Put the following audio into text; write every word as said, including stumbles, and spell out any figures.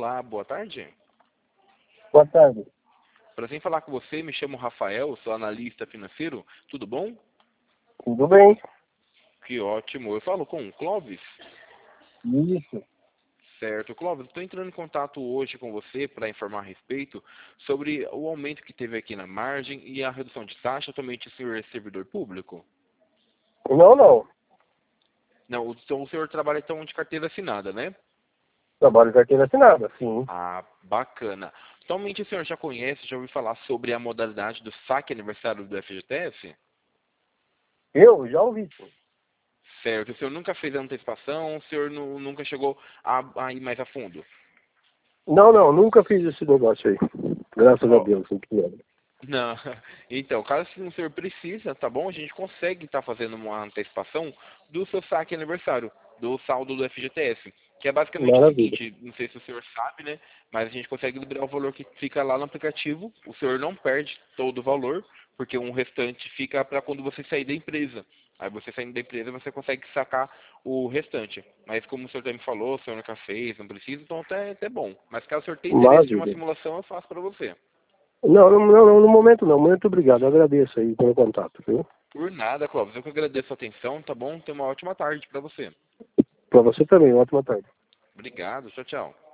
Olá, boa tarde. Boa tarde. Prazer em falar com você, me chamo Rafael, sou analista financeiro, tudo bom? Tudo bem? Que ótimo, eu falo com o Clóvis? Isso. Certo, Clóvis, estou entrando em contato hoje com você para informar a respeito sobre o aumento que teve aqui na margem e a redução de taxa. Atualmente o senhor é servidor público? Não, não. Não, então o senhor trabalha então de carteira assinada, né? Trabalho de carteira assinada, sim. Ah, bacana. Atualmente o senhor já conhece, já ouviu falar sobre a modalidade do saque aniversário do F G T S? Eu já ouvi, sim. Certo, o senhor nunca fez a antecipação, o senhor nu- nunca chegou a, a ir mais a fundo? Não, não, nunca fiz esse negócio aí. Graças a Ó, Deus, não quero. não, então, caso o senhor precisa, tá bom? A gente consegue estar fazendo uma antecipação do seu saque aniversário, do saldo do F G T S. Que é basicamente o Maravilha. seguinte, não sei se o senhor sabe, né? Mas a gente consegue liberar o valor que fica lá no aplicativo. O senhor não perde todo o valor, porque um restante fica para quando você sair da empresa. Aí você saindo da empresa, você consegue sacar o restante. Mas como o senhor já me falou, o senhor nunca fez, não precisa, então até, até bom. Mas caso o senhor tenha interesse de uma Maravilha. simulação, eu faço para você. Não, não, não, não, no momento não. Muito obrigado. Eu agradeço aí pelo contato, viu? Por nada, Clóvis. Eu que agradeço a atenção, tá bom? Tenha uma ótima tarde para você. Para você também. Ótima tarde. Obrigado. Tchau, tchau.